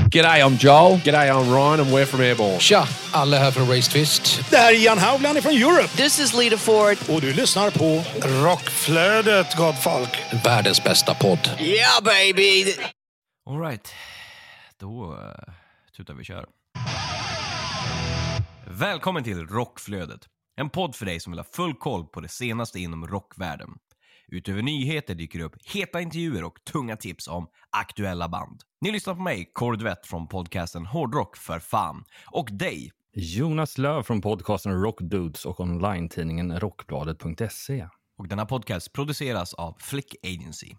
G'day, I'm Joel. G'day, I'm Ryan. I'm We're from Airborne. Tja, alla här från Race Twist. Det här är Jan Haugland från Europe. This is Lita Ford. Och du lyssnar på Rockflödet, gott folk. Världens bästa podd. Yeah, baby! All right, då tutar vi kör. Välkommen till Rockflödet. En podd för dig som vill ha full koll på det senaste inom rockvärlden. Utöver nyheter dyker upp heta intervjuer och tunga tips om aktuella band. Ni lyssnar på mig, Kordvett från podcasten Hårdrock för fan. Och dig, Jonas Löv från podcasten Rockdudes och online-tidningen rockbladet.se. och denna podcast produceras av Flick Agency.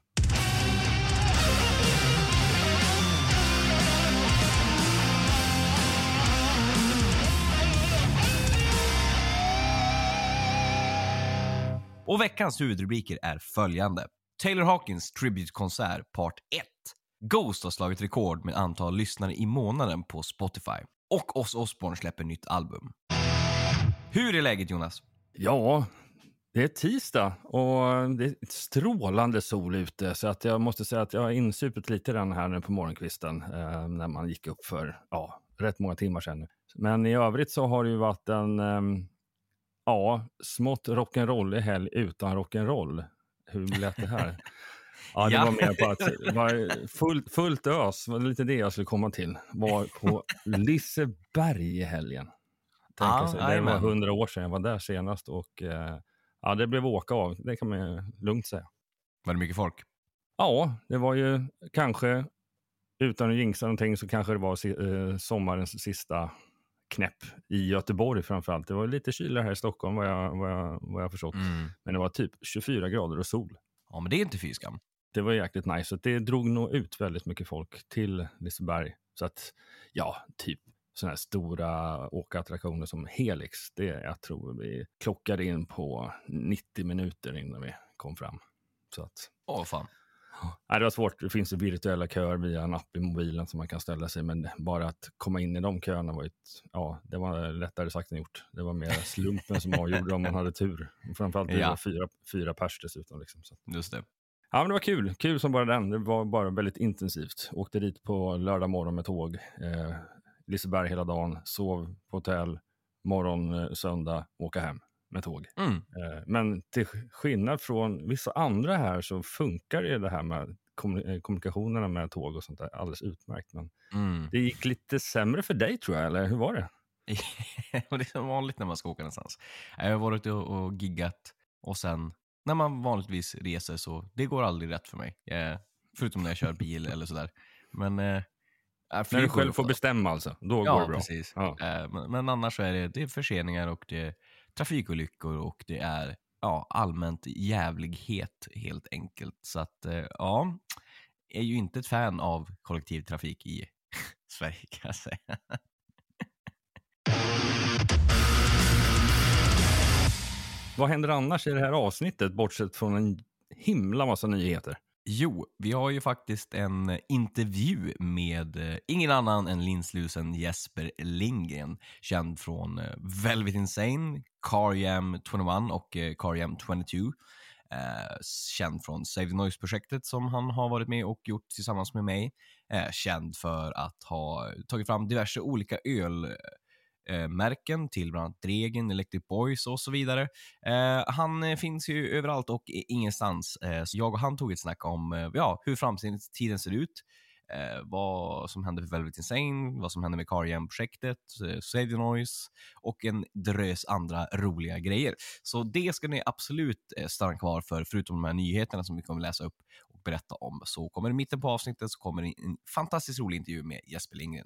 Och veckans huvudrubriker är följande. Taylor Hawkins Tribute-konsert part 1. Ghost har slagit rekord med antal lyssnare i månaden på Spotify. Och Ozzy Osbourne släpper nytt album. Hur är läget, Jonas? Ja, det är tisdag och det är strålande sol ute, så att jag måste säga att jag har insupit lite den här nu på morgonkvisten när man gick upp för rätt många timmar sedan. Men i övrigt så har det ju varit en smått rock'n'roll i helg utan rock'n'roll. Hur lät det här? Ja, det var mer på att det var fullt ös. Det var lite det jag skulle komma till. Var på Liseberg i helgen. Det var 100 år sedan jag var där senast. Och det blev åka av. Det kan man ju lugnt säga. Var det mycket folk? Ja, det var ju kanske, utan att jinxa någonting, så kanske det var sommarens sista knäpp i Göteborg framförallt. Det var lite kyligare här i Stockholm vad jag förstått. Men det var typ 24 grader och sol. Ja, men det är inte fy skam. Det var jäkligt nice. Så det drog nog ut väldigt mycket folk till Liseberg. Så att, typ sådana här stora åkattraktioner som Helix. Jag tror vi klockade in på 90 minuter innan vi kom fram. Så att... Fan. Nej, det var svårt. Det finns ju virtuella köer via en app i mobilen som man kan ställa sig. Men bara att komma in i de köerna var det var lättare sagt än gjort. Det var mer slumpen som avgjorde om man hade tur. Och framförallt det var fyra pers dessutom. Liksom, så. Just det. Ja, men det var kul. Kul som bara den. Det var bara väldigt intensivt. Åkte dit på lördag morgon med tåg. Liseberg hela dagen. Sov på hotell. Morgon, söndag. Åka hem med tåg. Men till skillnad från vissa andra här så funkar det här med kommunikationerna med tåg och sånt där alldeles utmärkt. Men det gick lite sämre för dig, tror jag. Eller hur var det? Det är som vanligt när man ska åka någonstans. Jag har varit och giggat och sen när man vanligtvis reser så det går aldrig rätt för mig. Förutom när jag kör bil eller sådär. Men när du själv får bestämma alltså, då går det bra. Precis. Ja. Men annars så är det är förseningar och det är trafikolyckor och det är allmänt jävlighet helt enkelt. Så att är ju inte ett fan av kollektivtrafik i Sverige, kan jag säga. Vad händer annars i det här avsnittet, bortsett från en himla massa nyheter? Jo, vi har ju faktiskt en intervju med ingen annan än linslusen Jesper Lindgren, känd från Velvet Insane, Car Jam 21 och Car Jam 22. Känd från Save the Noise-projektet som han har varit med och gjort tillsammans med mig. Känd för att ha tagit fram diverse olika ölmärken till bland annat Dregen, Electric Boys och så vidare. Han finns ju överallt och ingenstans. Så jag och han tog ett snack om hur framtiden ser ut. Vad som händer för Velvet Insane, vad som händer med Car Jam-projektet, Save the Noise och en drös andra roliga grejer. Så det ska ni absolut stanna kvar för, förutom de här nyheterna som vi kommer läsa upp och berätta om. Så kommer i mitten på avsnittet så kommer en fantastiskt rolig intervju med Jesper Lindgren.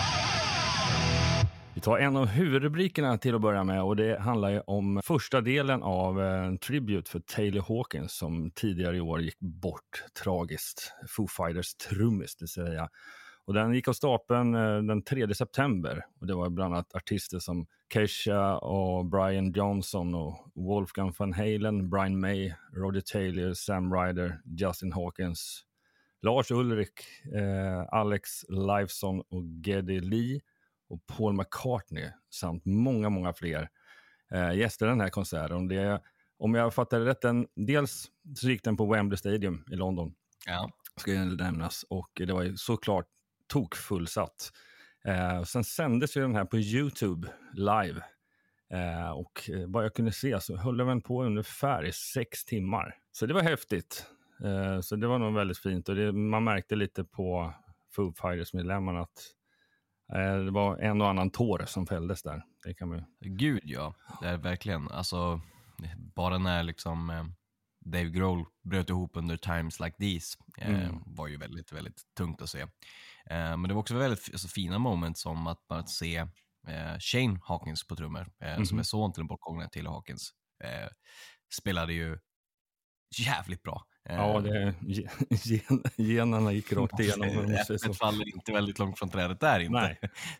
Vi tar en av huvudrubrikerna till att börja med, och det handlar ju om första delen av en tribute för Taylor Hawkins som tidigare i år gick bort tragiskt. Foo Fighters trummis, det säga. Och den gick av stapeln den 3 september, och det var bland annat artister som Kesha och Brian Johnson och Wolfgang Van Halen, Brian May, Roger Taylor, Sam Ryder, Justin Hawkins, Lars Ulrich, Alex Lifeson och Geddy Lee och Paul McCartney samt många, många fler gäster den här konserten. Om jag fattar rätt, dels så gick den på Wembley Stadium i London. Ja. Ska ju nämnas. Och det var ju såklart tokfullsatt. Sen sändes ju den här på YouTube live. Och vad jag kunde se så höll den på ungefär i 6 timmar. Så det var häftigt. Så det var nog väldigt fint. Och man märkte lite på Foo Fighters-medlemmarna att det var en och annan tår som fälldes där. Det kan man... Gud ja, det är verkligen. Alltså, bara när liksom Dave Grohl bröt ihop under Times Like These var ju väldigt, väldigt tungt att se. Men det var också väldigt fina moment som att se Shane Hawkins på trummor, som är son till den bortgångna Taylor Hawkins, spelade ju jävligt bra. Ja, generna gick rakt igenom. Det faller inte väldigt långt från trädet där inte.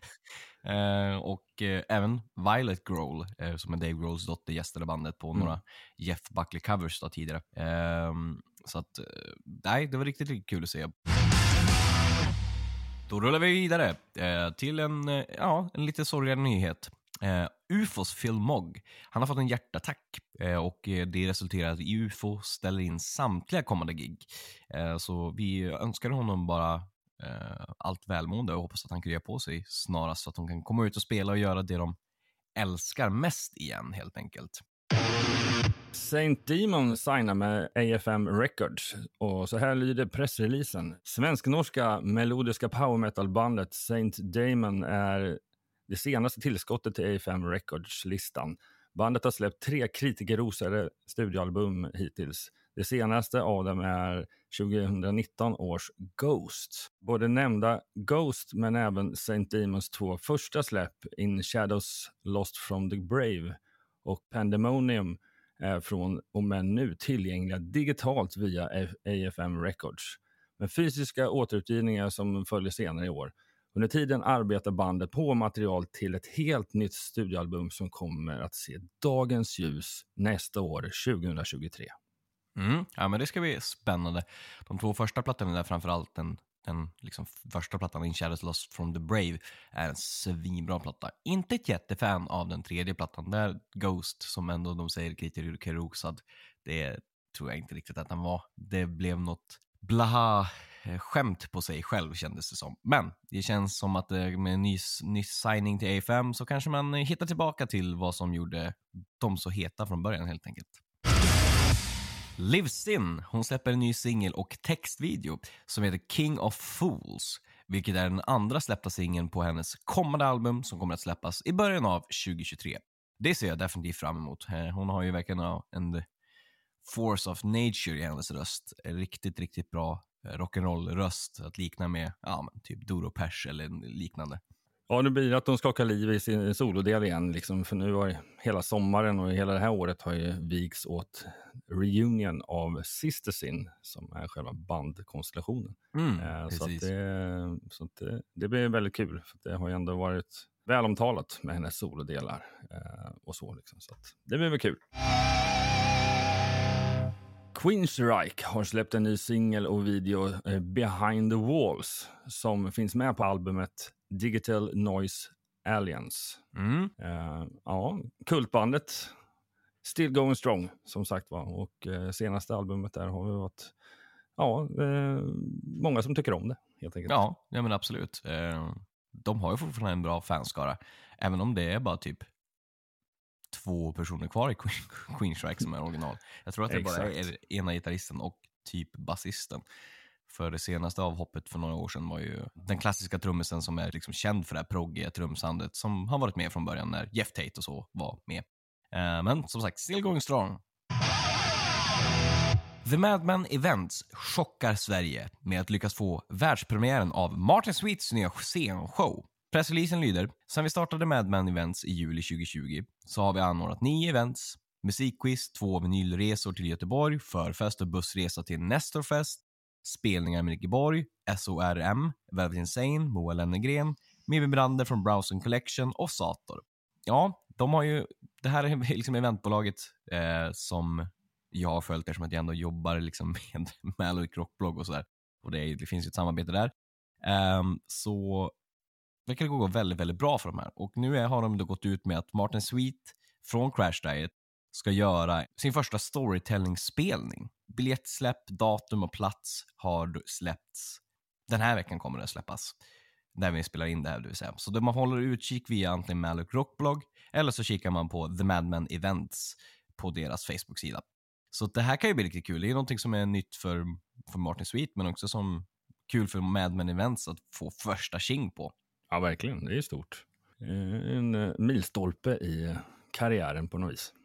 Och även Violet Grohl, som är Dave Grohls dotter, gästade bandet på några Jeff Buckley covers då tidigare. Så att nej, det var riktigt, riktigt kul att se. Då rullar vi vidare till en lite sorgligare nyhet. UFOs Phil Mogg, han har fått en hjärtattack och det resulterar att UFO ställer in samtliga kommande gig. Så vi önskar honom bara allt välmående och hoppas att han kryar på sig snarast så att de kan komma ut och spela och göra det de älskar mest igen, helt enkelt. Saint Demon signar med AFM Records och så här lyder pressreleasen. Svensk-norska melodiska power metal-bandet Saint Demon är det senaste tillskottet till AFM Records-listan. Bandet har släppt 3 kritikerrosade studioalbum hittills. Det senaste av dem är 2019 års Ghost. Både nämnda Ghost men även Saint Demons 2 första släpp In Shadows Lost from the Brave och Pandemonium är från och med nu tillgängliga digitalt via AFM Records. Med fysiska återutgivningar som följer senare i år. Under tiden arbetar bandet på material till ett helt nytt studioalbum som kommer att se dagens ljus nästa år, 2023. Ja, men det ska bli spännande. De 2 första plattorna där, framförallt den liksom första plattan In Shadows Lost from the Brave, är en svinbra platta. Inte ett jättefan av den 3:e plattan där Ghost, som ändå de säger kritikerrosad, det tror jag inte riktigt att den var. Det blev något blaha skämt på sig själv, kändes det som. Men det känns som att med en ny signing till A5 så kanske man hittar tillbaka till vad som gjorde dem så heta från början, helt enkelt. Liv Sin, hon släpper en ny singel och textvideo som heter King of Fools, vilket är den andra släppta singeln på hennes kommande album som kommer att släppas i början av 2023. Det ser jag definitivt fram emot. Hon har ju verkligen en force of nature i hennes röst. Riktigt, riktigt bra rock'n'roll-röst att likna med typ Doro Pesch eller liknande. Ja, nu blir det att de skakar liv i sin solodel igen. Liksom, för nu har hela sommaren och hela det här året har ju vigs åt reunion av Sister Sin som är själva bandkonstellationen. Så det blir väldigt kul. För det har ju ändå varit välomtalat med hennes solodelar och så. Liksom, så att det blir väl kul. Queensryche har släppt en ny singel och video, Behind the Walls, som finns med på albumet Digital Noise Alliance. Kultbandet Still Going Strong, som sagt var. Och senaste albumet där har vi varit många som tycker om det, helt enkelt. Ja, men absolut. De har ju fortfarande en bra fanskara, även om det är bara typ 2 personer kvar i Queensryche som är original. Jag tror att det bara är ena gitarristen och typ basisten. För det senaste avhoppet för några år sedan var ju den klassiska trummisen som är liksom känd för det här proggiga trumsandet som har varit med från början när Jeff Tate och så var med. Men som sagt, still going strong. The Madman Events chockar Sverige med att lyckas få världspremiären av Martin Sweets nya scenshow. Pressreleasen lyder: sen vi startade Madman Events i juli 2020 så har vi anordnat 9 events, musikquiz, 2 vinylresor till Göteborg, förfest och bussresa till Nestorfest, spelningar med Nicky Borg, SORM, Velvet Insane, Moa Lennegren, Mimmi Brander från Browsing Collection och Sator. Ja, de har ju, det här är liksom eventbolaget som jag har följt eftersom att jag ändå jobbar liksom med Mallory Rockblogg och sådär. Och det finns ju ett samarbete där. Så det kan gå väldigt, väldigt bra för de här. Och nu har de då gått ut med att Martin Sweet från Crash Diet ska göra sin första storytelling-spelning. Biljettsläpp, datum och plats har släppts. Den här veckan kommer det att släppas. där vi spelar in det här, det vill säga. Så man håller utkik via antingen Maluk Rockblog eller så kikar man på The Madman Events på deras Facebook-sida. Så det här kan ju bli riktigt kul. Det är någonting som är nytt för Martin Sweet, men också som kul för Madman Events att få första tjing på. Ja, verkligen. Det är stort. En milstolpe i karriären på något vis.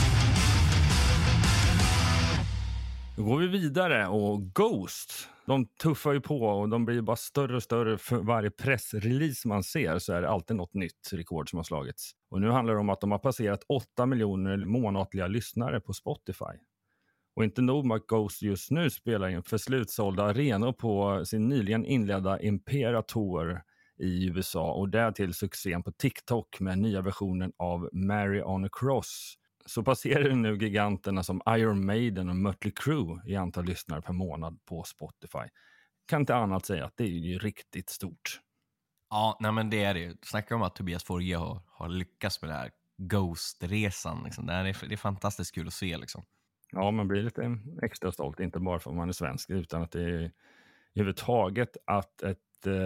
Då går vi vidare och Ghost, de tuffar ju på och de blir bara större och större för varje pressrelease man ser, så är det alltid något nytt rekord som har slagits. Och nu handlar det om att de har passerat 8 miljoner månatliga lyssnare på Spotify. Och inte nog med att Ghost just nu spelar in för slutsålda arenor på sin nyligen inledda Impera Tour i USA och därtill succén på TikTok med nya versionen av Mary on a Cross. Så passerar det nu giganterna som Iron Maiden och Mötley Crüe i antal lyssnare per månad på Spotify. Kan inte annat säga att det är ju riktigt stort. Ja, nej men det är det. Snacka om att Tobias Forge har lyckats med det här Ghost-resan. Liksom. Det är fantastiskt kul att se. Liksom. Ja, man blir lite extra stolt, inte bara för att man är svensk, utan att det är överhuvudtaget att ett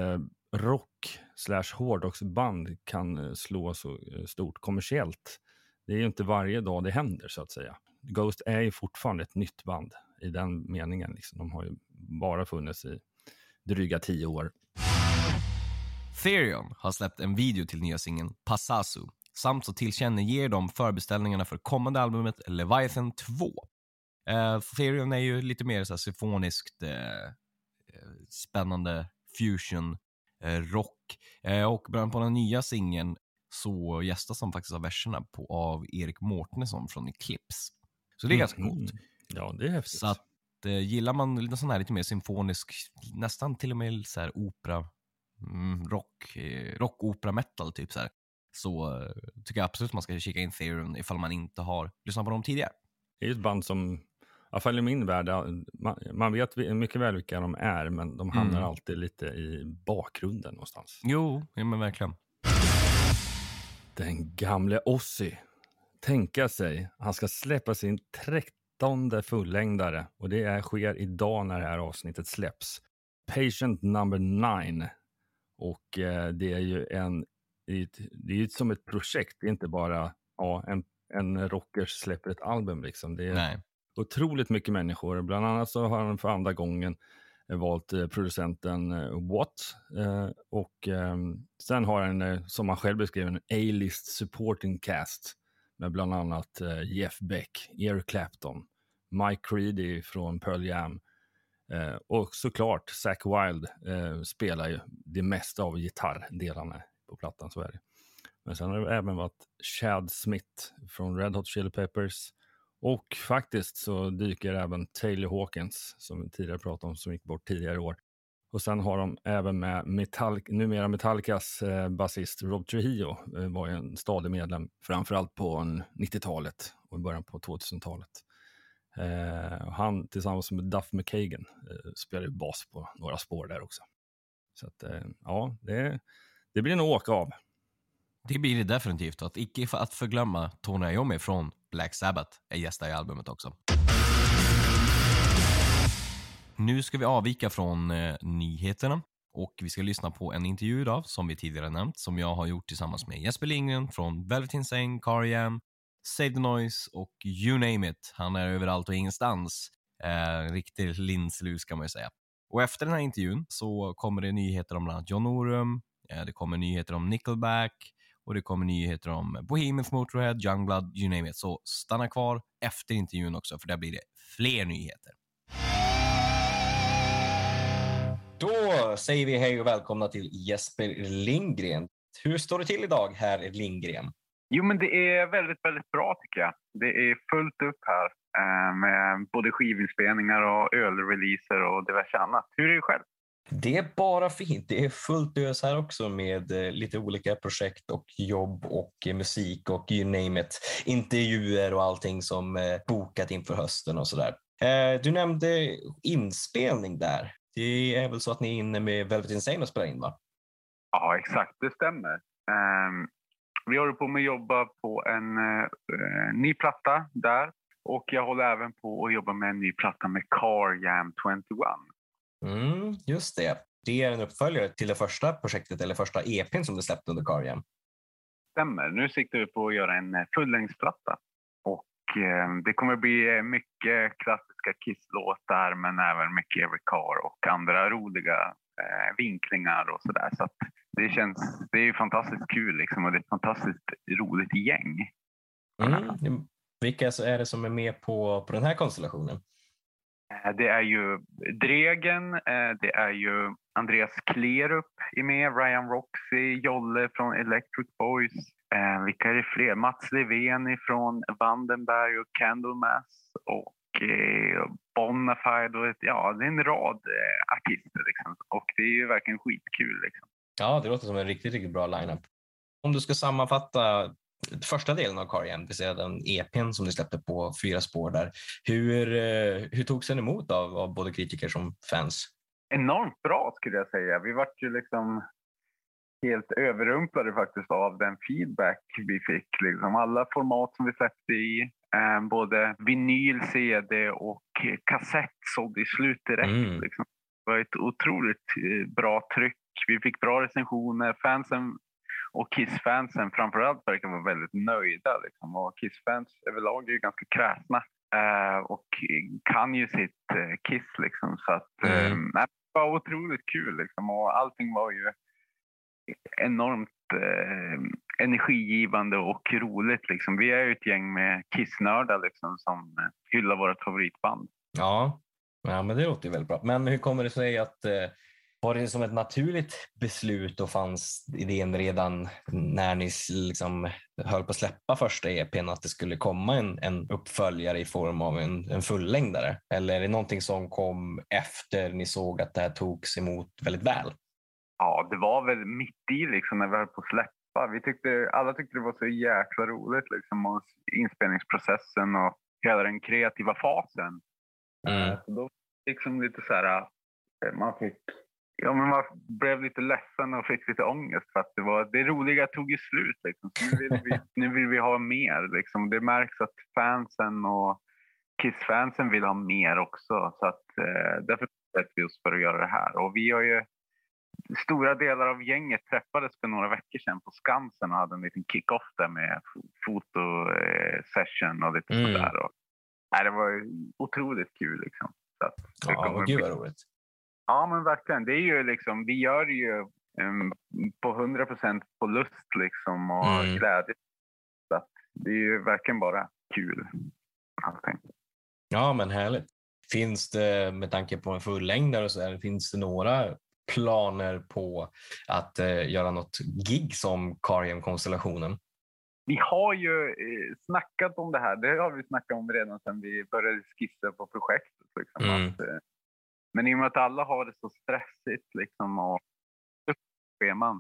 rock/hårdrocksband kan slå så stort kommersiellt. Det är ju inte varje dag det händer, så att säga. Ghost är ju fortfarande ett nytt band i den meningen. Liksom. De har ju bara funnits i dryga 10 år. Therion har släppt en video till nya singeln Passasu. Samt så tillkännager de förbeställningarna för kommande albumet Leviathan 2. Therion är ju lite mer så här symfoniskt spännande fusion rock. Och bland på den nya singeln så gästas de faktiskt av verserna av Erik Mårtensson från Eclipse. Så det är ganska coolt. Ja, det är häftigt. Så att gillar man lite sån här lite mer symfonisk, nästan till och med så här opera, rock, opera, metal typ så här. Så tycker jag absolut man ska kika in Therion ifall man inte har lyssnat på dem tidigare. Det är ett band som, i alla fall i min värld, man vet mycket väl vilka de är, men de hamnar alltid lite i bakgrunden någonstans. Jo, ja, men verkligen. Den gamle Ozzy. Tänka sig, han ska släppa sin 13:e fullängdare och det sker idag när det här avsnittet släpps. Patient number 9. Och det är ju det är som ett projekt, det är inte bara en rockers släpper ett album liksom. Det är otroligt mycket människor. Bland annat så har han för andra gången valt producenten Watt och sen har han, som han själv beskrev, en A-list supporting cast med bland annat Jeff Beck, Eric Clapton, Mike Creedy från Pearl Jam och såklart Zakk Wylde spelar ju det mesta av gitarrdelarna på plattan, så är det. Men sen har det även varit Chad Smith från Red Hot Chili Peppers. Och faktiskt så dyker även Taylor Hawkins, som vi tidigare pratade om, som gick bort tidigare i år. Och sen har de även med numera Metallicas basist Rob Trujillo, var ju en stadig medlem framförallt på 90-talet och i början på 2000-talet. Han tillsammans med Duff McKagan spelar bas på några spår där också. Så att ja, det blir nog åka av. Det blir det definitivt. Att icke för att förglömma Tony Iommi från Black Sabbath är gästa i albumet också. Nu ska vi avvika från nyheterna och vi ska lyssna på en intervju idag som vi tidigare nämnt, som jag har gjort tillsammans med Jesper Lindgren från Velvet Insane, Car.Jam, Save the Noise och You Name It. Han är överallt och ingenstans. Riktig linslus kan man ju säga. Och efter den här intervjun så kommer det nyheter om bland annat John Norum, det kommer nyheter om Nickelback och det kommer nyheter om Bohemian Motorhead, Youngblood, you name it. Så stanna kvar efter intervjun också, för där blir det fler nyheter. Då säger vi hej och välkomna till Jesper Lindgren. Hur står det till idag, herr Lindgren? Jo, men det är väldigt, väldigt bra tycker jag. Det är fullt upp här med både skivinspelningar och ölreleaser och diverse annat. Hur är det själv? Det är bara fint. Det är fullt ös här också med lite olika projekt och jobb och musik och you name it. Intervjuer och allting som bokat inför hösten och sådär. Du nämnde inspelning där. Det är väl så att ni är inne med Velvet Insane och spelar in, va? Ja, exakt. Det stämmer. Vi håller på med att jobba på en ny platta där. Och jag håller även på att jobba med en ny platta med Car.Jam 21. Just det. Det är en uppföljare till det första projektet eller första EP:n som du släppte under Carjam. Stämmer. Nu siktar vi på att göra en fullängdsplatta. Och det kommer att bli mycket klassiska Kiss-låtar men även mycket Every Car och andra roliga vinklingar och sådär. Så att det är ju fantastiskt kul liksom, och det är ett fantastiskt roligt gäng. Vilka är det som är med på den här konstellationen? Det är ju Dregen, det är ju Andreas Klerup är med, Ryan Roxy, Jolle från Electric Boys. Vilka är det fler? Mats Levén från Vandenberg och Candlemass och Bonafide. Ja, det är en rad artister liksom. Och det är ju verkligen skitkul liksom. Ja, det låter som en riktigt, riktigt bra lineup. Om du ska sammanfatta första delen av Carjam, det vill säga den EP:n som du släppte på 4 spår där. Hur togs den emot av både kritiker som fans? Enormt bra skulle jag säga. Vi var ju liksom helt överrumplade faktiskt av den feedback vi fick. Liksom. Alla format som vi släppte i, både vinyl, CD och kassett sålde i slut direkt. Liksom. Det var ett otroligt bra tryck. Vi fick bra recensioner. Fansen och Kiss-fansen framförallt verkar vara väldigt nöjda. Liksom. Och Kiss-fans överlag är ju ganska kräsna och kan ju sitt Kiss. Liksom. Så att, det var otroligt kul. Liksom. Och allting var ju enormt energigivande och roligt. Liksom. Vi är ju ett gäng med Kiss-nördar liksom, som hyllar vårt favoritband. Ja, men det låter ju väldigt bra. Men hur kommer det sig att var det som ett naturligt beslut och fanns idén redan när ni liksom höll på att släppa första EP:n att det skulle komma en uppföljare i form av en fullängdare? Eller är det någonting som kom efter ni såg att det här togs emot väldigt väl? Ja, det var väl mitt i liksom, när vi höll på att släppa. Alla tyckte det var så jäkla roligt liksom, och inspelningsprocessen och hela den kreativa fasen. Så då liksom lite så här, man blev lite ledsen och fick lite ångest för att det roliga tog ju slut liksom. Så nu vill vi ha mer liksom. Det märks att fansen och Kiss-fansen vill ha mer också, så att därför bestämde vi oss för att göra det här. Och vi har ju stora delar av gänget träffades för några veckor sedan på Skansen och hade en liten kick-off där med fotosession och lite sådär. Och, det var otroligt kul liksom. Så att, gud vad roligt. Ja, men verkligen. Det är ju liksom, vi gör det ju på 100% på lust liksom och glädje. Så att det är ju verkligen bara kul. Allting. Ja, men härligt. Finns det, med tanke på en fullängdare och så här, finns det några planer på att göra något gig som Carjam-konstellationen? Vi har ju snackat om det här. Det har vi snackat om redan sedan vi började skissa på projektet. Liksom. Men i och med att alla har det så stressigt liksom, och scheman.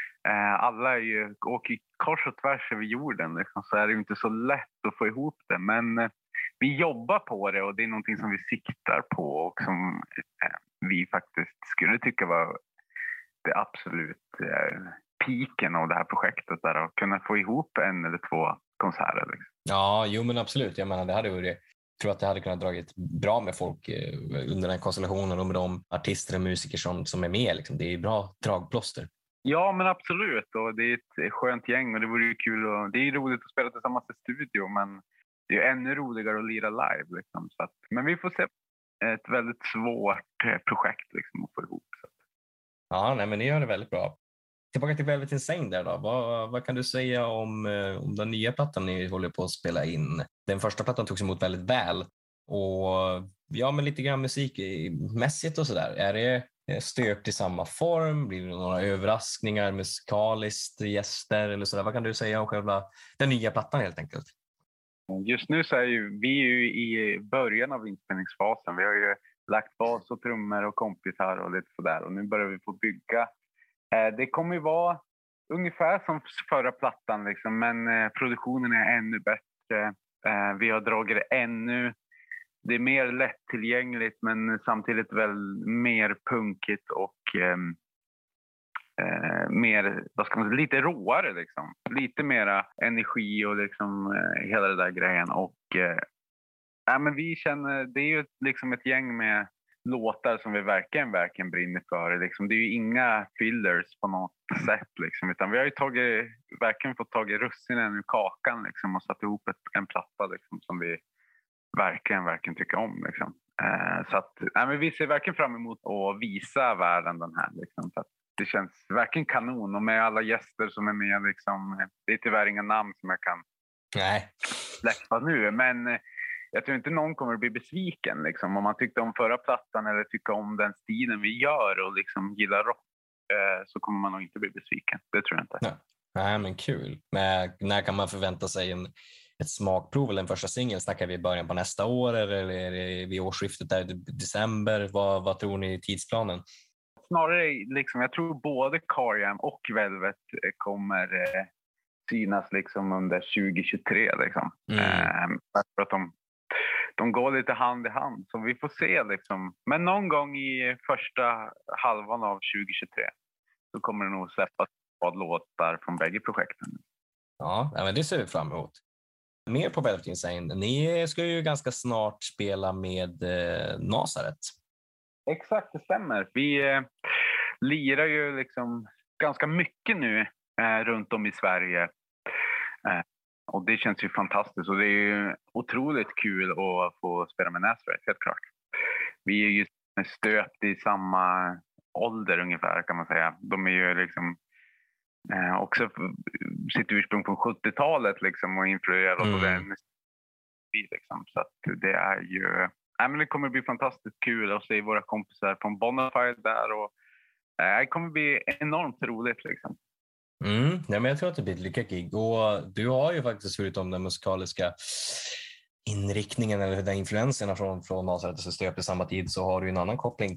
Alla åker kors och tvärs över jorden. Liksom, så är det ju inte så lätt att få ihop det. Men vi jobbar på det och det är någonting som vi siktar på och som vi faktiskt skulle tycka var det absolut piken av det här projektet. Där, att kunna få ihop 1 eller 2 konserter. Liksom. Ja, jo men absolut. Jag menar, jag tror att det hade kunnat dragit bra med folk under den här konstellationen och med de artister och musiker som är med. Liksom. Det är bra dragplåster. Ja, men absolut. Och det är ett skönt gäng och det vore ju kul. Och det är roligt att spela tillsammans i studio, men det är ännu roligare att lira live. Liksom. Så att, men vi får se. Ett väldigt svårt projekt liksom, att få ihop. Så. Ja, nej, men ni gör det väldigt bra. Tillbaka till Velvet Insane där då. Vad kan du säga om den nya plattan ni håller på att spela in? Den första plattan togs emot väldigt väl. Och ja, men lite grann musikmässigt och sådär. Är det stöpt i samma form? Blir det några överraskningar musikaliskt, gäster eller sådär? Vad kan du säga om själva den nya plattan helt enkelt? Just nu så är vi i början av inspelningsfasen. Vi har ju lagt bas och trummor och kompgitarr och lite sådär. Och nu börjar vi få bygga. Det kommer ju vara ungefär som förra plattan liksom, men produktionen är ännu bättre. Vi har dragit det ännu. Det är mer lättillgängligt men samtidigt väl mer punkigt och mer, vad ska man säga, lite råare liksom. Lite mera energi och liksom hela det där grejen. Och men vi känner, det är ju liksom ett gäng med låtar som vi verkligen brinner för. Liksom. Det är ju inga fillers på något sätt. Liksom. Utan vi har ju verkligen fått tagit russinen ur kakan liksom, och satt ihop en platta liksom, som vi verkligen tycker om. Liksom. Så att, men vi ser verkligen fram emot att visa världen den här. Liksom, så att det känns verkligen kanon. Och med alla gäster som är med. Liksom, det är tyvärr inga namn som jag kan släppa nu. Men jag tror inte någon kommer att bli besviken. Liksom. Om man tyckte om förra plattan eller tycker om den stilen vi gör och liksom gillar rock, så kommer man nog inte bli besviken. Det tror jag inte. Nej, men kul. Men när kan man förvänta sig ett smakprov eller en första singel? Snackar vi i början på nästa år eller är det vid årsskiftet där i december? Vad tror ni i tidsplanen? Snarare liksom, jag tror både Carjam och Velvet kommer synas liksom under 2023. Liksom. För att de går lite hand i hand. Så vi får se. Liksom. Men någon gång i första halvan av 2023 så kommer det nog släppas vad låtar från bägge projekten. Ja, men det ser vi fram emot. Mer på Velvet Insane. Ni ska ju ganska snart spela med Nazareth. Exakt, det stämmer. Vi lirar ju liksom ganska mycket nu runt om i Sverige. Och det känns ju fantastiskt. Och det är ju otroligt kul att få spela med Nazareth, helt klart. Vi är ju stöpt i samma ålder ungefär, kan man säga. De är ju liksom också sitt ursprung från 70-talet liksom, och influerat av den. Liksom. Så att det är ju... men det kommer bli fantastiskt kul att se våra kompisar från Bonafide där. Och, det kommer bli enormt roligt. Liksom. Ja, men jag tror att det blir ett lyckat gig. Och du har ju faktiskt, förutom den musikaliska inriktningen eller den influenserna från Nazareth som stöp i samma tid, så har du en annan koppling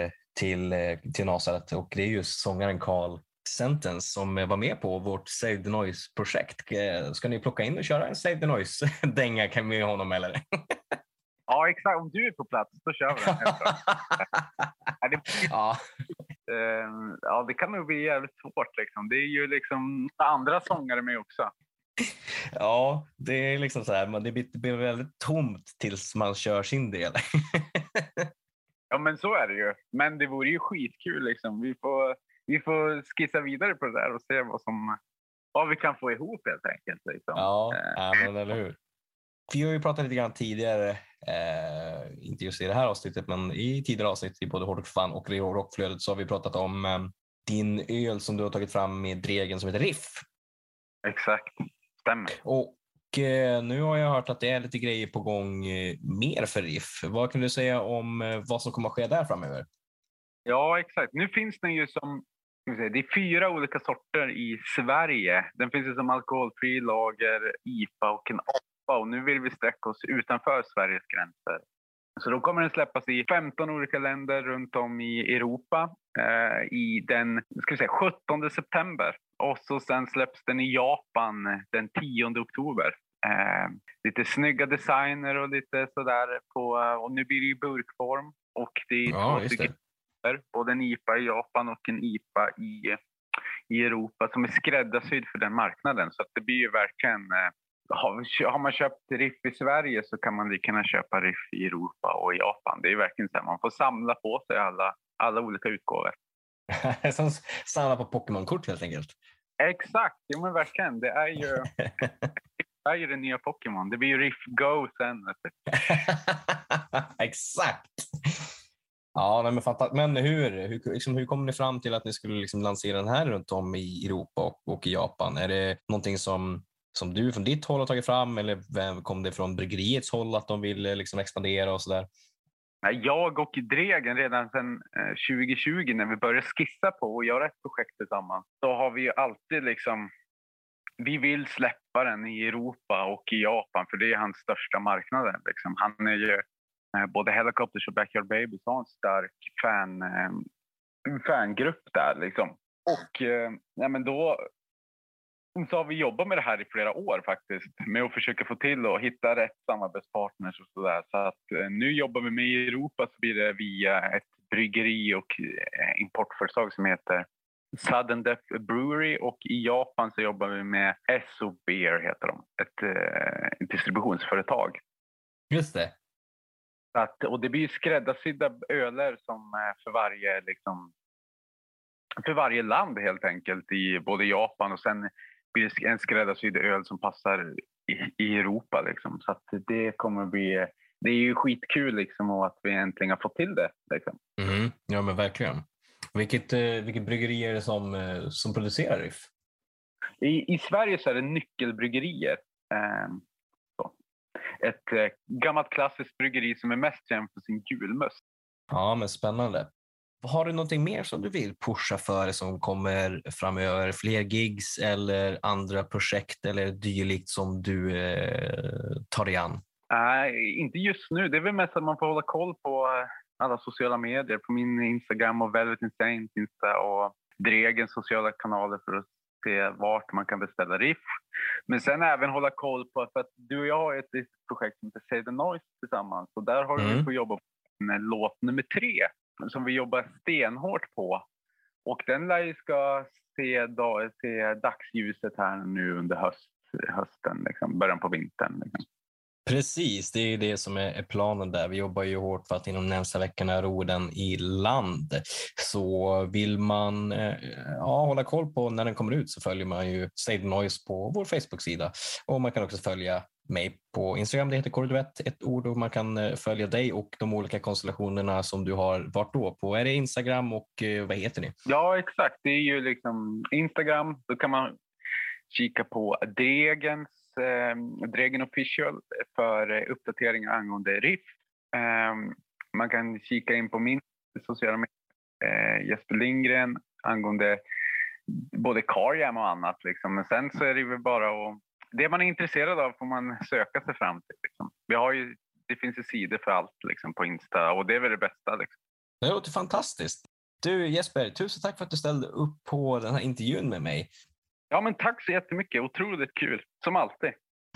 till Nazareth. Och det är just sångaren Carl Sentence som var med på vårt Save the Noise-projekt. Ska ni plocka in och köra en Save the Noise-dänga kan vi honom eller? Ja, exakt. Om du är på plats, då kör vi den. Ja, det kan nog bli jävligt svårt. Liksom. Det är ju liksom andra sångare med också. Ja, det är liksom så här. Men det blir väldigt tomt tills man kör sin del. Ja, men så är det ju. Men det vore ju skitkul. Liksom. Vi får skissa vidare på det där och se vad vi kan få ihop helt enkelt. Liksom. Ja, men eller hur. Vi har ju pratat lite grann tidigare, inte just i det här avsnittet, men i tidigare avsnitt i både Hårdrock Fan och Rockflödet så har vi pratat om din öl som du har tagit fram med Dregen som heter Riff. Exakt, stämmer. Och nu har jag hört att det är lite grejer på gång mer för Riff. Vad kan du säga om vad som kommer att ske där framöver? Ja, exakt. Nu finns den ju som... Det är 4 olika sorter i Sverige. Den finns ju som alkoholfri, lager, IPA och en APA. Och nu vill vi sträcka oss utanför Sveriges gränser. Så då kommer den släppas i 15 olika länder runt om i Europa. I den 17 september. Och så sen släpps den i Japan den 10 oktober. Lite snygga designer och lite sådär. Och nu blir det i burkform. Och det är både en IPA i Japan och en IPA i Europa som är skräddarsydd för den marknaden. Så att det blir ju verkligen... Har man köpt Riff i Sverige så kan man lika gärna köpa Riff i Europa och i Japan. Det är verkligen så här, man får samla på sig alla olika utgåvor. Som samla på Pokémon-kort helt enkelt. Exakt, ja men verkligen. Det är ju det nya Pokémon. Det blir ju Riff Go sen. Exakt. Ja, men fantastiskt. Men hur kom ni fram till att ni skulle liksom lansera den här runt om i Europa och i Japan? Är det någonting som du från ditt håll har tagit fram eller kom det från bryggeriets håll att de ville liksom expandera och sådär? Jag och Dregen redan sedan 2020 när vi började skissa på och göra ett projekt tillsammans, så har vi ju alltid liksom, vi vill släppa den i Europa och i Japan för det är hans största marknaden. Liksom. Han är ju både Helicopters och Backyard Babies har en stark fangrupp där liksom. Och men då så har vi jobbat med det här i flera år faktiskt. Med att försöka få till och hitta rätt samarbetspartners och sådär. Så att nu jobbar vi med i Europa så blir det via ett bryggeri och importföretag som heter Sudden Death Brewery. Och i Japan så jobbar vi med Esso Beer heter de. Ett distributionsföretag. Just det. Och det blir ju skräddarsydda öler som för varje liksom, för varje land helt enkelt i både Japan och sen blir det en skräddarsydd öl som passar i Europa liksom. Så att det kommer bli, det är ju skitkul liksom och att vi äntligen har fått till det liksom. Ja men verkligen. Vilket bryggeri är det som producerar Riff? I Sverige så är det Nyckelbryggerier. Ett gammalt klassiskt bryggeri som är mest känd för sin gulmust. Ja, men spännande. Har du någonting mer som du vill pusha för som kommer framöver? Fler gigs eller andra projekt eller dylikt som du tar dig an? Nej, inte just nu. Det är väl mest att man får hålla koll på alla sociala medier. På min Instagram och Velvet Insane finns det och Dregens sociala kanaler för att se vart man kan beställa Riff. Men sen även hålla koll på, för att du och jag har ett projekt som heter Save the Noise tillsammans. Och där har vi fått jobba på en låt nummer 3 som vi jobbar stenhårt på. Och den lär ju ska se dagsljuset här nu under hösten, liksom, början på vintern. Liksom. Precis, det är det som är planen där. Vi jobbar ju hårt för att inom närmsta veckorna ro den i land. Så vill man hålla koll på när den kommer ut så följer man ju Save the Noise på vår Facebook-sida. Och man kan också följa mig på Instagram, det heter Korduett, ett ord, och man kan följa dig och de olika konstellationerna som du har varit då på. Är det Instagram och vad heter ni? Ja, exakt. Det är ju liksom Instagram, då kan man kika på Dregen Official för uppdateringar angående Riff. Man kan kika in på min sociala medier, Jesper Lindgren, angående både Carjam och annat. Liksom. Men sen så är det väl bara att det man är intresserad av får man söka sig fram till. Liksom. Det finns ju sidor för allt liksom, på Insta och det är väl det bästa. Liksom. Det låter fantastiskt. Du Jesper, tusen tack för att du ställde upp på den här intervjun med mig. Ja, men tack så jättemycket. Otroligt kul, som alltid.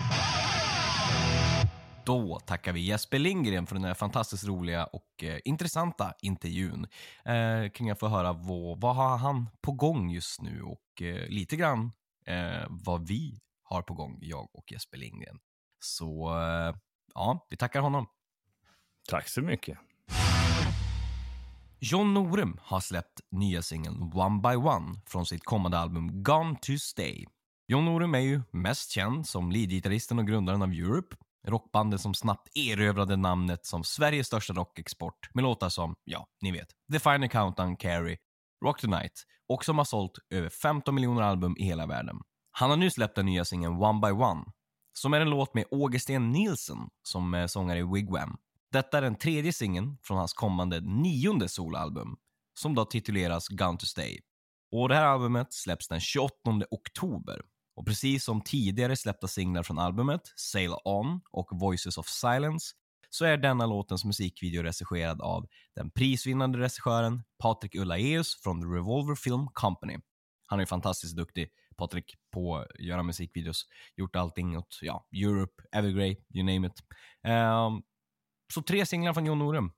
Då tackar vi Jesper Lindgren för den här fantastiskt roliga och intressanta intervjun. Kring att få höra vad har han på gång just nu och lite grann vad vi har på gång, jag och Jesper Lindgren. Så ja, vi tackar honom. Tack så mycket. John Norum har släppt nya singeln One by One från sitt kommande album Gone to Stay. John Norum är ju mest känd som leadgitarristen och grundaren av Europe, rockbandet som snabbt erövrade namnet som Sveriges största rockexport med låtar som, ja, ni vet, The Final Countdown, Carrie, Rock Tonight och som har sålt över 15 miljoner album i hela världen. Han har nu släppt den nya singeln One by One, som är en låt med Åge Sten Nilsen som sångare i Wigwam. Detta är den 3:e singeln från hans kommande 9:e soloalbum, som då tituleras Gone to Stay. Och det här albumet släpps den 28 oktober. Och precis som tidigare släppta singlar från albumet, Sail On och Voices of Silence, så är denna låtens musikvideo regisserad av den prisvinnande regissören Patrik Ullaeus från The Revolver Film Company. Han är fantastiskt duktig, Patrik, på att göra musikvideos. Gjort allting åt, ja, Europe, Evergrey, you name it. Så 3 singlar från John Norum.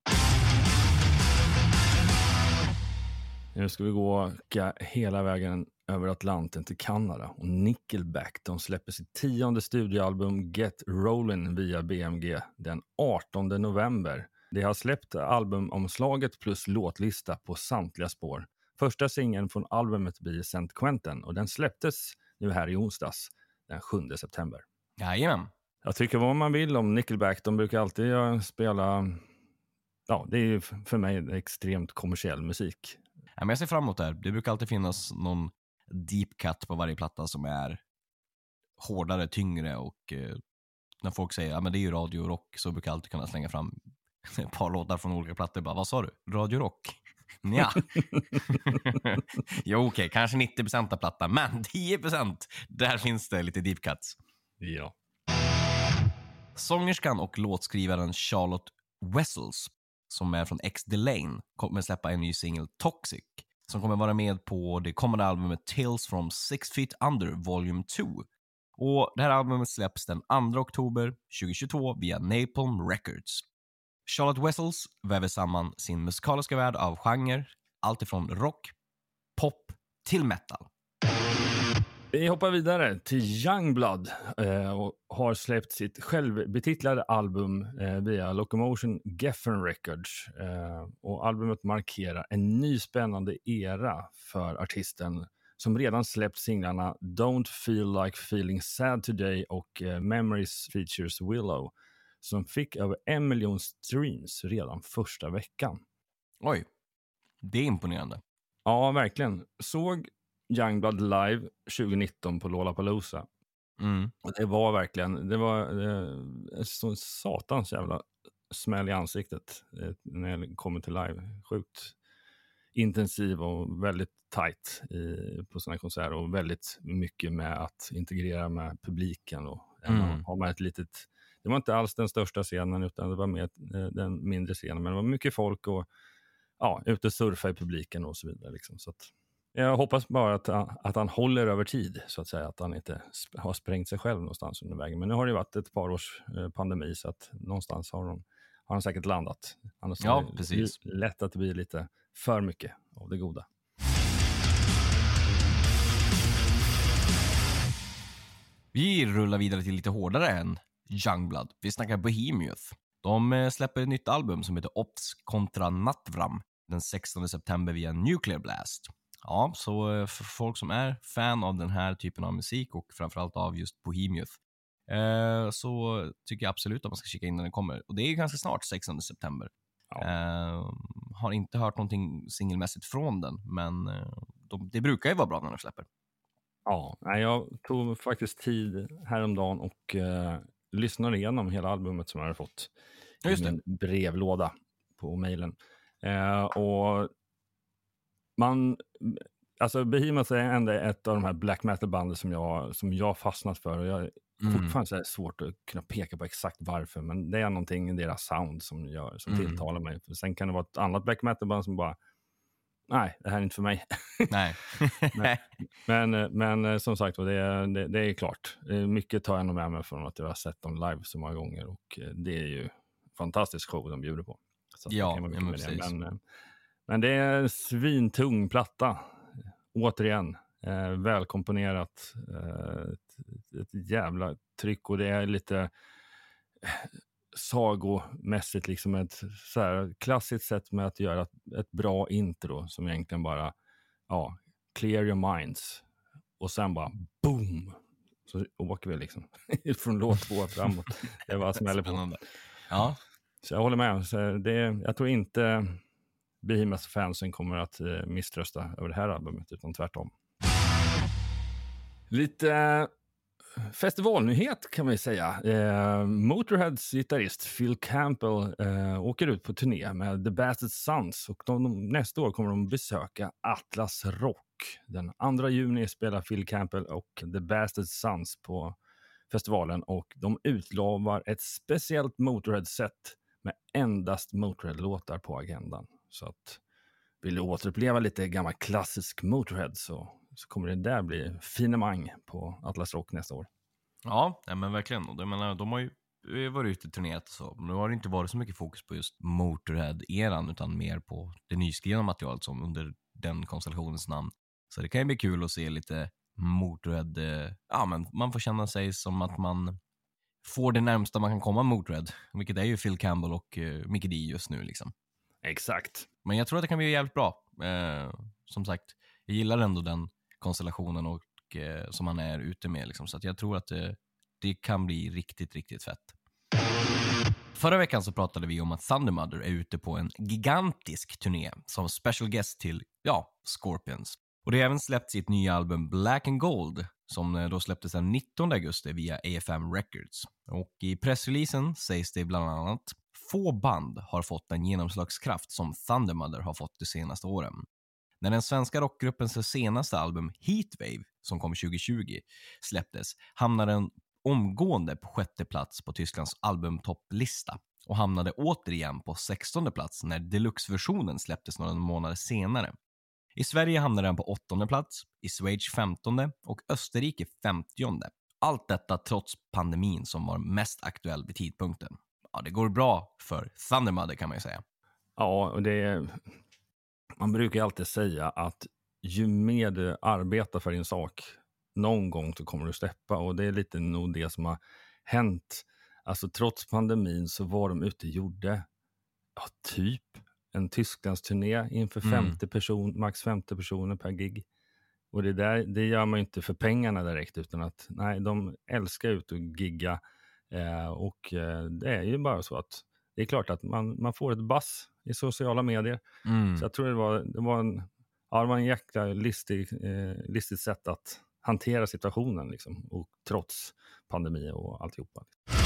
Nu ska vi gå hela vägen över Atlanten till Kanada. Och Nickelback, de släpper sitt 10:e studioalbum Get Rollin' via BMG den 18 november. Det har släppt albumomslaget plus låtlista på samtliga spår. Första singeln från albumet blir St. Quentin och den släpptes nu här i onsdags den 7 september. Jajamän. Jag tycker vad man vill om Nickelback. De brukar alltid spela, ja, det är ju för mig extremt kommersiell musik. Ja, men jag ser fram emot det här. Det brukar alltid finnas någon deep cut på varje platta som är hårdare, tyngre och när folk säger, ja men det är ju radio och rock, så brukar jag alltid kunna slänga fram ett par låtar från olika plattor. Bara, vad sa du? Radio rock? Ja. Jo, okej, kanske 90% av plattan, men 10% där finns det lite deep cuts. Ja. Sångerskan och låtskrivaren Charlotte Wessels, som är från X-Delane, kommer släppa en ny singel, Toxic, som kommer vara med på det kommande albumet Tales from 6 Feet Under Volume 2. Och det här albumet släpps den 2 oktober 2022 via Napalm Records. Charlotte Wessels väver samman sin musikaliska värld av genre, allt ifrån rock, pop till metal. Vi hoppar vidare till Youngblood och har släppt sitt självbetitlade album via Locomotion Geffen Records. Och albumet markerar en ny spännande era för artisten som redan släppt singlarna Don't Feel Like Feeling Sad Today och Memories Features Willow, som fick över 1 miljon streams redan första veckan. Oj, det är imponerande. Ja, verkligen. Såg Youngblood live 2019 på Lollapalooza. Och det var verkligen, det var så satans jävla smäll i ansiktet när jag kommer till live. Sjukt intensiv och väldigt tight på sådana konserter och väldigt mycket med att integrera med publiken. Och har man ett litet, det var inte alls den största scenen utan det var mer den mindre scenen, men det var mycket folk och ute och surfa i publiken och så vidare liksom. Så att jag hoppas bara att han håller över tid, så att säga, att han inte har sprängt sig själv någonstans under vägen. Men nu har det varit ett par års pandemi, så att någonstans har han säkert landat. Annars är det precis. Lätt att det blir lite för mycket av det goda. Vi rullar vidare till lite hårdare än Youngblood. Vi snackar Behemoth. De släpper ett nytt album som heter Ops kontra Nattwram den 16 september via Nuclear Blast. Ja, så för folk som är fan av den här typen av musik och framförallt av just Behemoth, så tycker jag absolut att man ska kika in när den kommer. Och det är ganska snart, 16 september. Ja. Har inte hört någonting singelmässigt från den, men det brukar ju vara bra när de släpper. Ja, jag tog faktiskt tid häromdagen och lyssnade igenom hela albumet som jag hade fått i min brevlåda på mejlen. Och Behemoth är ändå ett av de här black metal banden som jag fastnat för, och jag fortfarande så är det svårt att kunna peka på exakt varför, men det är någonting i deras sound som tilltalar mig. För sen kan det vara ett annat black metal band som bara, nej, det här är inte för mig. Nej. men som sagt, det är klart. Mycket tar jag nog med mig från att jag har sett dem live så många gånger, och det är ju fantastisk show de bjuder på. Så men det är en svintung platta. Återigen, välkomponerat, ett jävla tryck, och det är lite sagomässigt, liksom ett så här klassiskt sätt med att göra ett bra intro som egentligen bara clear your minds, och sen bara boom, så åker vi liksom från låt 2 framåt. Det var smäller på. Ja. Så jag håller med. Så jag tror inte Behemoth-fansen kommer att misströsta över det här albumet, utan tvärtom. Lite festivalnyhet kan man ju säga. Motorheads gitarrist Phil Campbell åker ut på turné med The Bastard Sons, och nästa år kommer de besöka Atlas Rock. Den 2 juni spelar Phil Campbell och The Bastard Sons på festivalen, och de utlovar ett speciellt Motorhead-set med endast Motorhead-låtar på agendan. Så att vill du återuppleva lite gammal klassisk Motorhead, så kommer det där bli finemang på Atlas Rock nästa år. Ja, men verkligen. Och de har ju varit ute i turnéet och så. Men nu har det inte varit så mycket fokus på just Motorhead-eran, utan mer på det nyskrivna materialet som under den konstellationens namn. Så det kan ju bli kul att se lite Motorhead. Men man får känna sig som att man får det närmsta man kan komma Motorhead, vilket är ju Phil Campbell och Mickey D just nu liksom. Exakt. Men jag tror att det kan bli jävligt bra. Som sagt, jag gillar ändå den konstellationen och som han är ute med liksom. Så att jag tror att det kan bli riktigt, riktigt fett. Förra veckan så pratade vi om att Thunder Mother är ute på en gigantisk turné som special guest till, Scorpions. Och det har även släppt sitt nya album Black and Gold, som då släpptes den 19 augusti via AFM Records. Och i pressreleasen sägs det bland annat: få band har fått den genomslagskraft som Thunder Mother har fått de senaste åren. När den svenska rockgruppens senaste album Heatwave, som kom 2020, släpptes, hamnade den omgående på 6:e plats på Tysklands albumtopplista och hamnade återigen på 16:e plats när deluxe-versionen släpptes några månader senare. I Sverige hamnade den på 8:e plats, i Schweiz 15:e och Österrike 50:e. Allt detta trots pandemin som var mest aktuell vid tidpunkten. Ja, det går bra för Thunder Mother kan man ju säga. Ja, och man brukar alltid säga att ju mer du arbetar för din sak, någon gång så kommer du släppa, och det är lite nog det som har hänt. Alltså trots pandemin så var de ute och gjorde typ en Tysklandsturné inför 50 max 50 personer per gig. Och det gör man ju inte för pengarna direkt, utan att de älskar ut och gigga. Det är ju bara så att det är klart att man får ett buzz i sociala medier. Så jag tror det var en jäkla listigt sätt att hantera situationen liksom, och trots pandemi och alltihopa.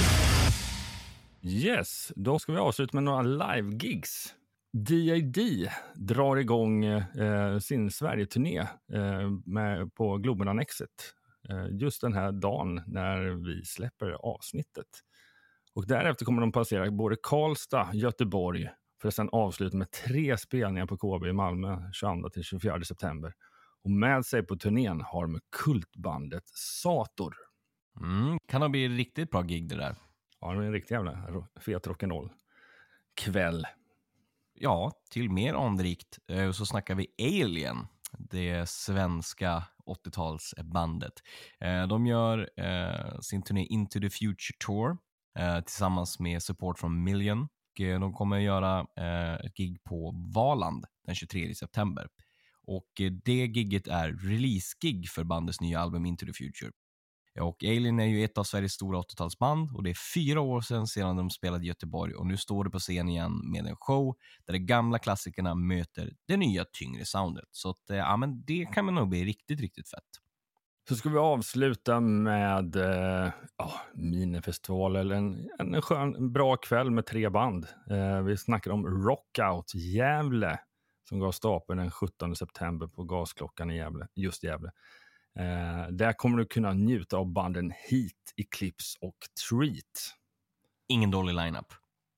Yes, då ska vi avsluta med några live-gigs. D.A.D. drar igång sin Sverige-turné på Globenannexet just den här dagen när vi släpper avsnittet. Och därefter kommer de passera både Karlstad, Göteborg, för att sedan avsluta med 3 spelningar på KB i Malmö 22-24 september. Och med sig på turnén har de kultbandet Sator. Kan det bli riktigt bra gig det där? Ja, det är en riktig jävla fet rock'n'roll kväll. Ja, till mer anrikt så snackar vi Alien, det svenska 80-talsbandet. De gör sin turné Into the Future Tour tillsammans med support från Million. De kommer att göra ett gig på Valand den 23 september. Och det gigget är release-gig för bandets nya album Into the Future. Och Alien är ju ett av Sveriges stora 80-talsband, och det är 4 år sedan de spelade i Göteborg, och nu står det på scen igen med en show där de gamla klassikerna möter det nya tyngre soundet. Så att, men det kan man nog bli riktigt, riktigt fett. Så ska vi avsluta med minifestival, eller en skön, bra kväll med 3 band. Vi snackar om Rockout Gävle som gav stapeln den 17 september på Gasklockan i Gävle, just Gävle. Där kommer du kunna njuta av banden Heat, Eclipse och Treat. Ingen dålig lineup.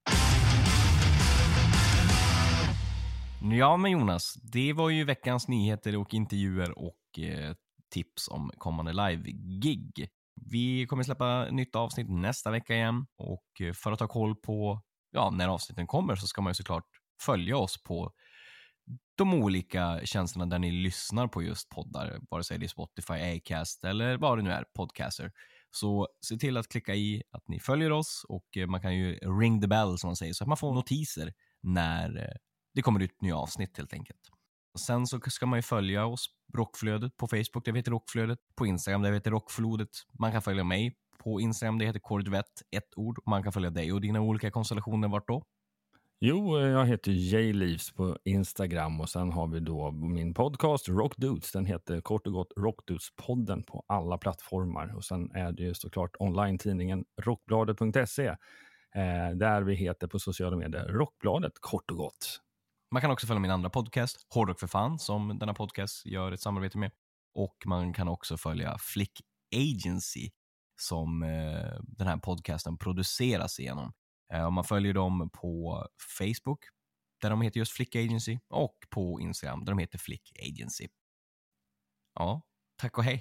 Ja, men Jonas, det var ju veckans nyheter och intervjuer och tips om kommande live-gig. Vi kommer släppa nytt avsnitt nästa vecka igen, och för att ha koll på när avsnitten kommer så ska man ju såklart följa oss på de olika tjänsterna där ni lyssnar på just poddar, vare sig det är Spotify, Acast eller vad det nu är, Podcaster. Så se till att klicka i att ni följer oss, och man kan ju ring the bell som man säger, så att man får notiser när det kommer ut nya avsnitt helt enkelt. Och sen så ska man ju följa oss, Rockflödet på Facebook, det heter Rockflödet, på Instagram det heter Rockflodet. Man kan följa mig på Instagram, det heter Kordvett, ett ord, och man kan följa dig och dina olika konstellationer vart då? Jo, jag heter J-Leaves på Instagram, och sen har vi då min podcast Rockdudes. Den heter kort och gott Rockdudes-podden på alla plattformar. Och sen är det ju såklart online-tidningen rockbladet.se där vi heter på sociala medier Rockbladet kort och gott. Man kan också följa min andra podcast, Hårdrock för fan, som denna podcast gör ett samarbete med. Och man kan också följa Flick Agency som den här podcasten produceras igenom. Om man följer dem på Facebook där de heter just Flick Agency, och på Instagram där de heter Flick Agency. Ja, tack och hej.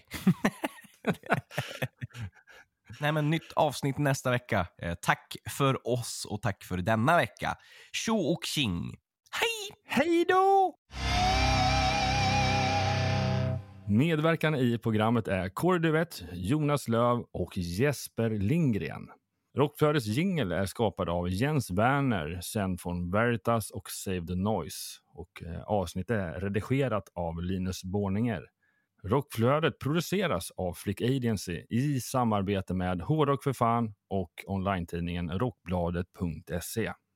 Nej, men nytt avsnitt nästa vecka. Tack för oss och tack för denna vecka. Tjo och tjing. Hej! Hej då! Medverkande i programmet är Kåre Duvett, Jonas Löv och Jesper Lindgren. Rockflödets jingle är skapad av Jens Werner, sänd från Veritas och Save the Noise. Och avsnittet är redigerat av Linus Borninger. Rockflödet produceras av Flick Agency i samarbete med Hårdrock för fan och online-tidningen rockbladet.se.